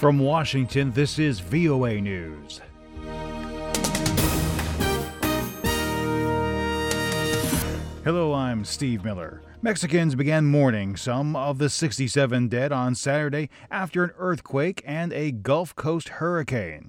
From Washington, this is VOA News. Hello, I'm Steve Miller. Mexicans began mourning some of the 67 dead on Saturday after an earthquake and a Gulf Coast hurricane.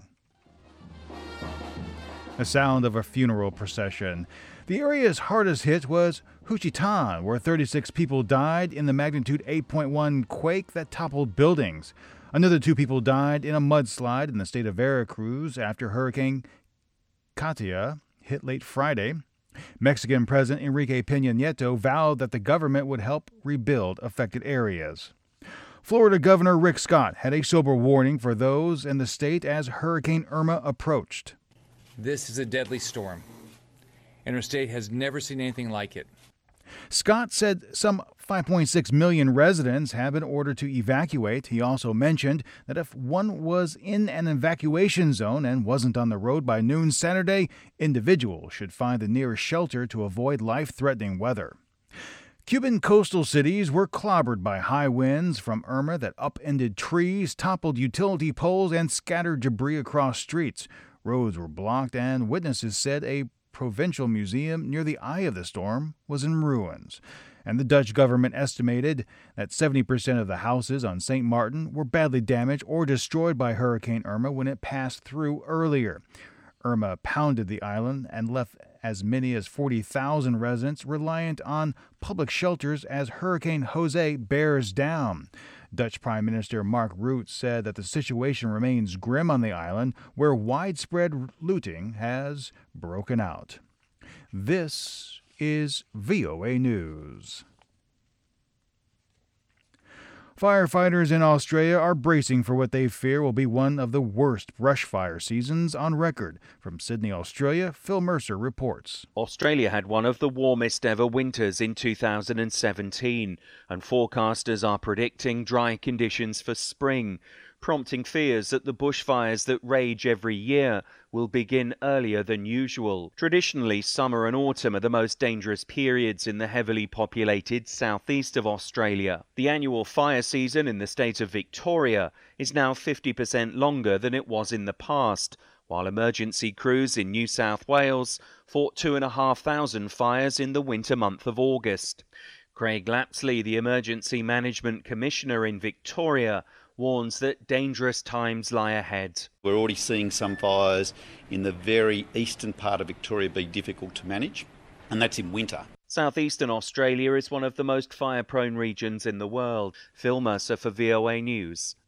The sound of a funeral procession. The area's hardest hit was Juchitán, where 36 people died in the magnitude 8.1 quake that toppled buildings. Another 2 people died in a mudslide in the state of Veracruz after Hurricane Katia hit late Friday. Mexican President Enrique Peña Nieto vowed that the government would help rebuild affected areas. Florida Governor Rick Scott had a sober warning for those in the state as Hurricane Irma approached. This is a deadly storm, and our state has never seen anything like it. Scott said some 5.6 million residents have been ordered to evacuate. He also mentioned that if one was in an evacuation zone and wasn't on the road by noon Saturday, individuals should find the nearest shelter to avoid life-threatening weather. Cuban coastal cities were clobbered by high winds from Irma that upended trees, toppled utility poles, and scattered debris across streets. Roads were blocked, and witnesses said a provincial museum near the eye of the storm was in ruins. And the Dutch government estimated that 70% of the houses on St. Martin were badly damaged or destroyed by Hurricane Irma when it passed through earlier. Irma pounded the island and left as many as 40,000 residents reliant on public shelters as Hurricane Jose bears down. Dutch Prime Minister Mark Rutte said that the situation remains grim on the island, where widespread looting has broken out. This is VOA News. Firefighters in Australia are bracing for what they fear will be one of the worst brush fire seasons on record. From Sydney, Australia, Phil Mercer reports. Australia had one of the warmest ever winters in 2017, and forecasters are predicting dry conditions for spring, prompting fears that the bushfires that rage every year will begin earlier than usual. Traditionally, summer and autumn are the most dangerous periods in the heavily populated southeast of Australia. The annual fire season in the state of Victoria is now 50% longer than it was in the past, while emergency crews in New South Wales fought 2,500 fires in the winter month of August. Craig Lapsley, the Emergency Management Commissioner in Victoria, warns that dangerous times lie ahead. We're already seeing some fires in the very eastern part of Victoria be difficult to manage, and that's in winter. Southeastern Australia is one of the most fire-prone regions in the world. Phil Mercer for VOA News.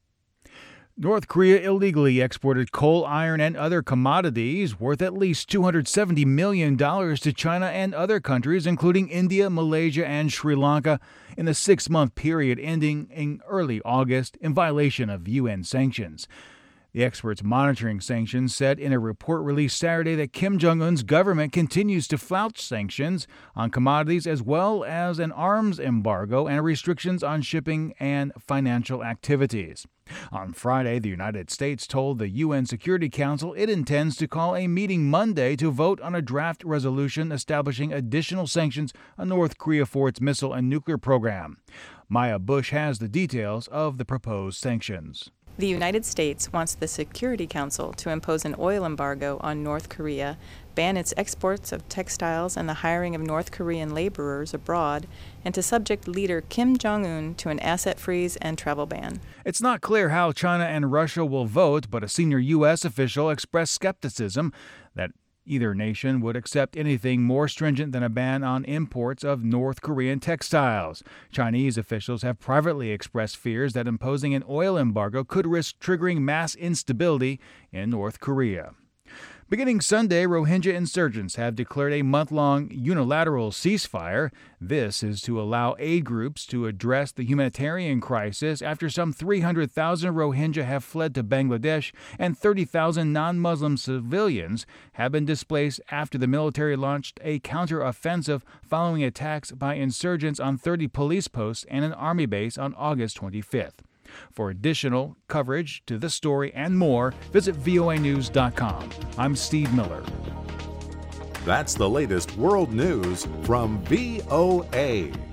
North Korea illegally exported coal, iron, and other commodities worth at least $270 million to China and other countries, including India, Malaysia, and Sri Lanka, in the 6-month period ending in early August in violation of UN sanctions. The experts monitoring sanctions said in a report released Saturday that Kim Jong-un's government continues to flout sanctions on commodities as well as an arms embargo and restrictions on shipping and financial activities. On Friday, the United States told the UN Security Council it intends to call a meeting Monday to vote on a draft resolution establishing additional sanctions on North Korea for its missile and nuclear program. Maya Bush has the details of the proposed sanctions. The United States wants the Security Council to impose an oil embargo on North Korea, ban its exports of textiles and the hiring of North Korean laborers abroad, and to subject leader Kim Jong-un to an asset freeze and travel ban. It's not clear how China and Russia will vote, but a senior U.S. official expressed skepticism that either nation would accept anything more stringent than a ban on imports of North Korean textiles. Chinese officials have privately expressed fears that imposing an oil embargo could risk triggering mass instability in North Korea. Beginning Sunday, Rohingya insurgents have declared a month-long unilateral ceasefire. This is to allow aid groups to address the humanitarian crisis after some 300,000 Rohingya have fled to Bangladesh and 30,000 non-Muslim civilians have been displaced after the military launched a counter-offensive following attacks by insurgents on 30 police posts and an army base on August 25th. For additional coverage to this story and more, visit voanews.com. I'm Steve Miller. That's the latest world news from VOA.